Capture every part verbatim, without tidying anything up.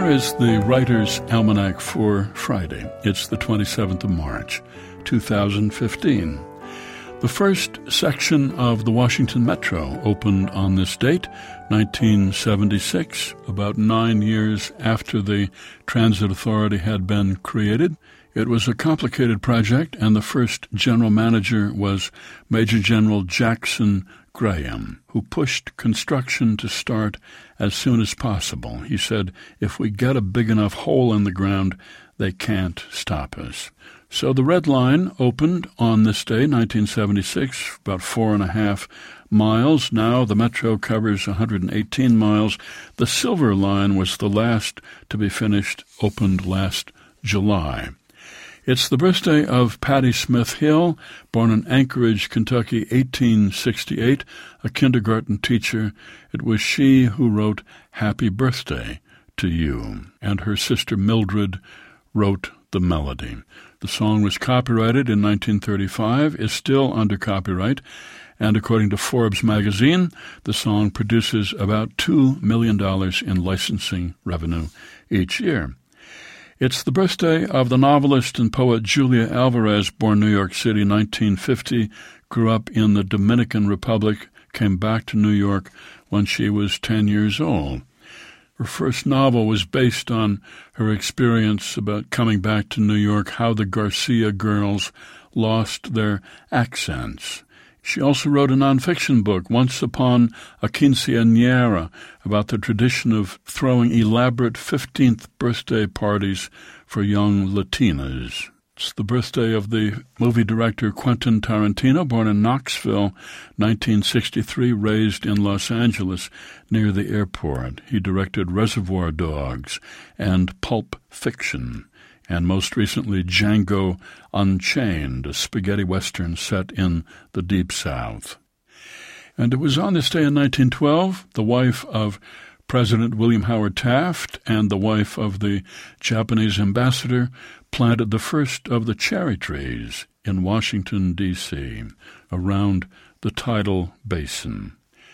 here is the Writer's Almanac for Friday. It's the twenty-seventh of March, two thousand fifteen. The first section of the Washington Metro opened on this date, nineteen seventy-six, about nine years after the Transit Authority had been created. It was a complicated project, and the first general manager was Major General Jackson Graham, who pushed construction to start as soon as possible. He said, if we get a big enough hole in the ground, they can't stop us. So the Red Line opened on this day, nineteen seventy-six, about four and a half miles. Now the Metro covers one hundred eighteen miles. The Silver Line was the last to be finished, opened last July. It's the birthday of Patti Smith Hill, born in Anchorage, Kentucky, eighteen sixty-eight, a kindergarten teacher. It was she who wrote Happy Birthday to You, and her sister Mildred wrote the melody. The song was copyrighted in nineteen thirty-five, is still under copyright, and according to Forbes magazine, the song produces about two million dollars in licensing revenue each year. It's the birthday of the novelist and poet Julia Alvarez, born New York City, nineteen fifty, grew up in the Dominican Republic, came back to New York when she was ten years old. Her first novel was based on her experience about coming back to New York, how the Garcia girls lost their accents. She also wrote a nonfiction book, Once Upon a Quinceañera, about the tradition of throwing elaborate fifteenth birthday parties for young Latinas. It's the birthday of the movie director Quentin Tarantino, born in Knoxville, nineteen sixty-three, raised in Los Angeles near the airport. He directed Reservoir Dogs and Pulp Fiction, and most recently Django Unchained, a spaghetti western set in the Deep South. And it was on this day in nineteen twelve, the wife of President William Howard Taft and the wife of the Japanese ambassador planted the first of the cherry trees in Washington, D C, around the tidal basin.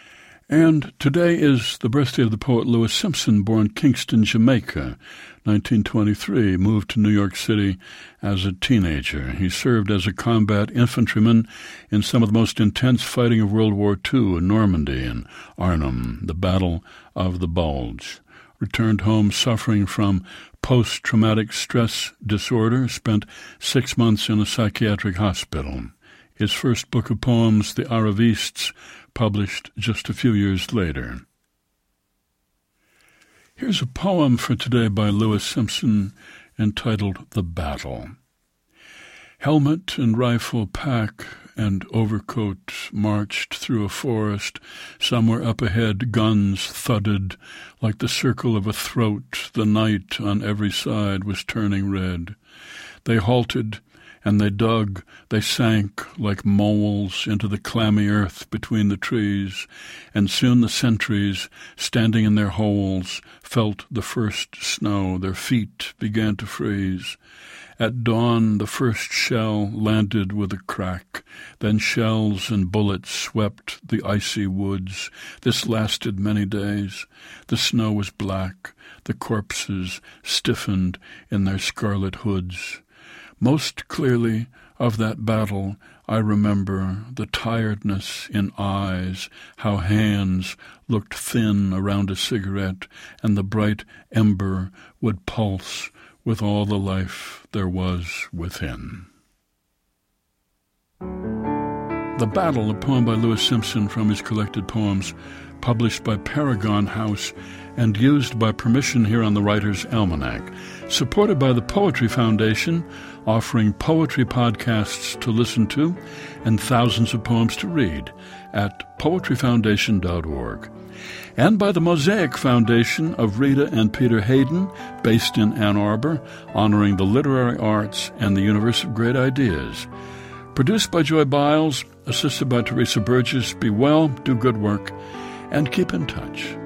And today is the birthday of the poet Louis Simpson, born Kingston, Jamaica, nineteen twenty-three, moved to New York City as a teenager. He served as a combat infantryman in some of the most intense fighting of World War Two in Normandy and Arnhem, the Battle of the Bulge. Returned home suffering from post-traumatic stress disorder, spent six months in a psychiatric hospital. His first book of poems, The Aravistes, published just a few years later. Here's a poem for today by Louis Simpson entitled The Battle. Helmet and rifle pack and overcoat marched through a forest. Somewhere up ahead guns thudded like the circle of a throat. The night on every side was turning red. They halted, and they dug, they sank like moles into the clammy earth between the trees, and soon the sentries, standing in their holes, felt the first snow. Their feet began to freeze. At dawn the first shell landed with a crack. Then shells and bullets swept the icy woods. This lasted many days. The snow was black. The corpses stiffened in their scarlet hoods. Most clearly of that battle I remember the tiredness in eyes, how hands looked thin around a cigarette, and the bright ember would pulse with all the life there was within. The Battle, a poem by Louis Simpson from his collected poems, published by Paragon House and used by permission here on the Writer's Almanac, supported by the Poetry Foundation, offering poetry podcasts to listen to and thousands of poems to read at poetry foundation dot org, and by the Mosaic Foundation of Rita and Peter Hayden, based in Ann Arbor, honoring the literary arts and the universe of great ideas. Produced by Joy Biles, assisted by Teresa Burgess. Be well, do good work, and keep in touch.